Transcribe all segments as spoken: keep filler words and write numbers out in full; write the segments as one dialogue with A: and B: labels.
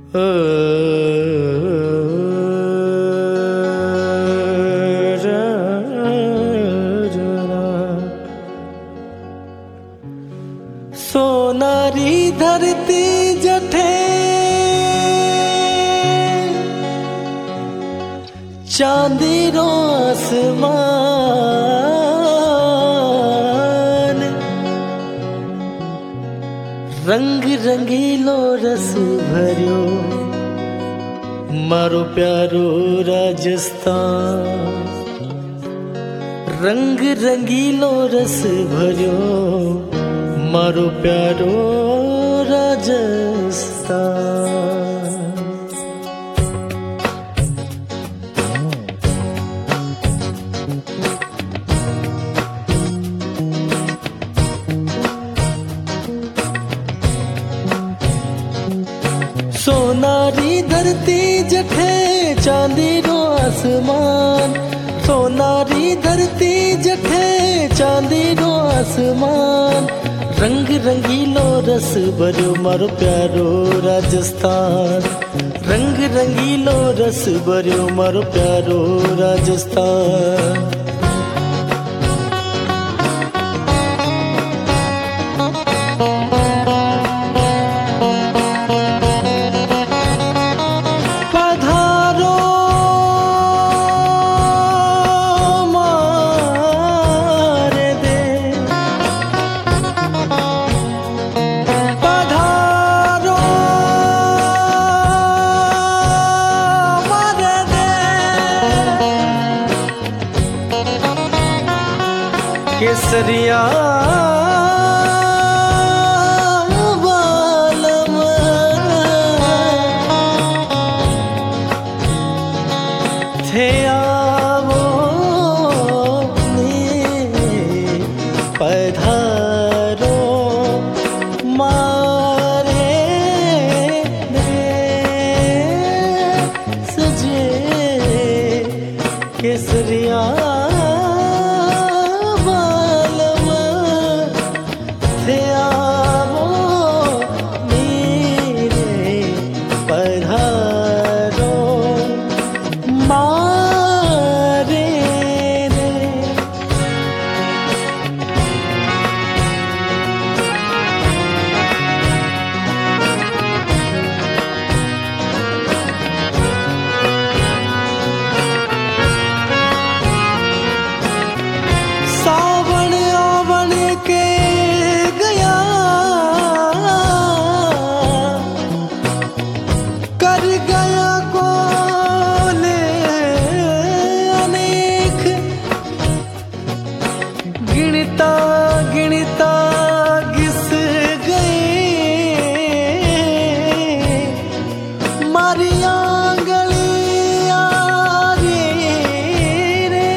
A: ओ सोनारी धरती जठे चांदी रो आसमान रंग रंगीलो रस भरियो मारो प्यारो राजस्थान रंग रंगीलो रस भरियो मारो प्यारो राजस्थान। सोनारी धरती जठे चांदी रो आसमान सोनारी धरती जठे चांदी रो आसमान रंग रंगीलो रस भरियो मारो प्यारो राजस्थान रंग रंगीलो रस भरियो मारो प्यारो राजस्थान। केसरिया बालम थे आवो पधारो मारे सजे केसरिया गिनता गिनता घिस गए मारी आंगलियां रे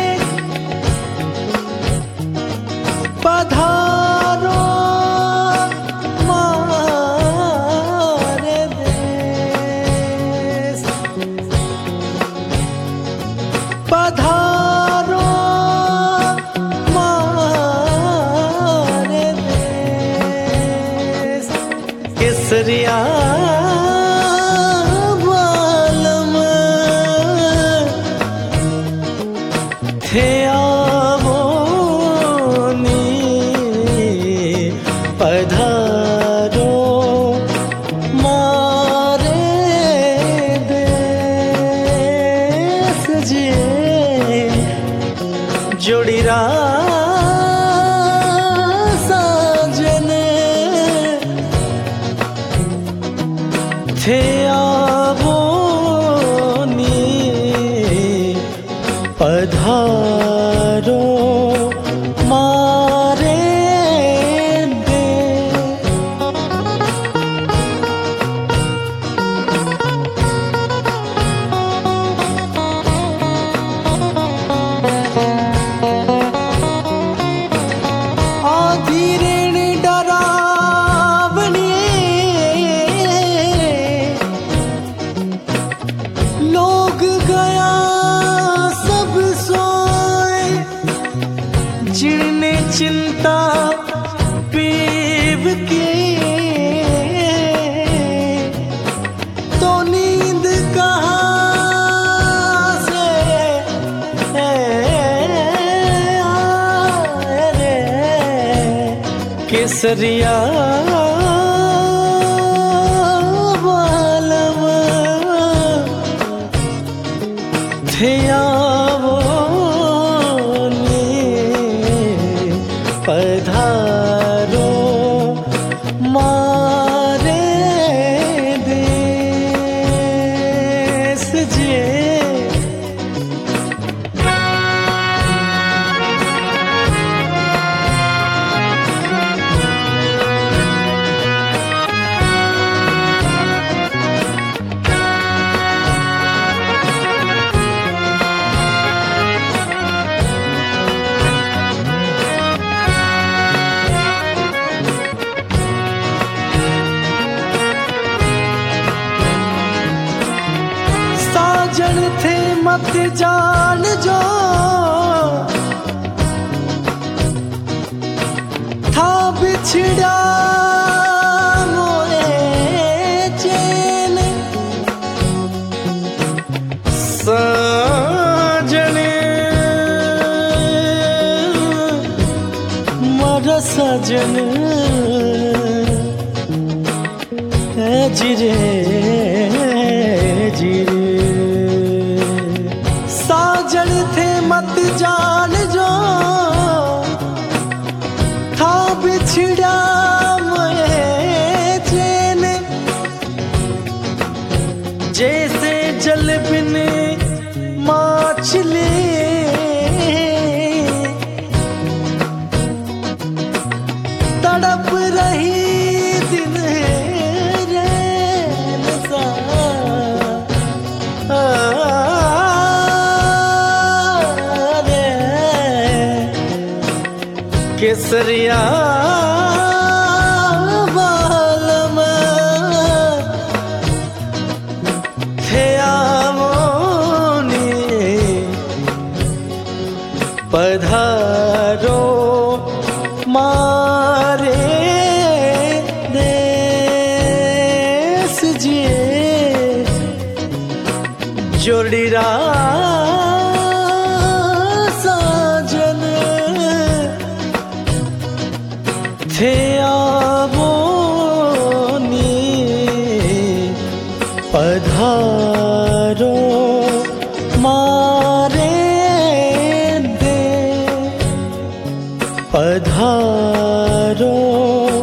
A: पधारो मारे देश पधारो केसरिया बालम थे आवो नी पधारो मारे देश जी जोड़ीरा थे आवो नी पधारो मारे दे। आधी ऋण डरावनी लोग गया सब सोए जिनने चिंता पीव की तो केसरिया बालम थे आवो ने पधारो मारे देश जे। साजन थे मत जान जो था बिछड़ा मोरे चैन। साजन मर सजन है जिरे जिरे। साजन थे मत जान जो था बिछड़ा मोए चैन। जैसे जल बिन माछली तड़प रही दिन रैन सा। केसरिया बालम थे आवो ने पधारो मारे देश जे। जोड़ीरा साजन थे आवो ने पधारो मारे दे पधारो।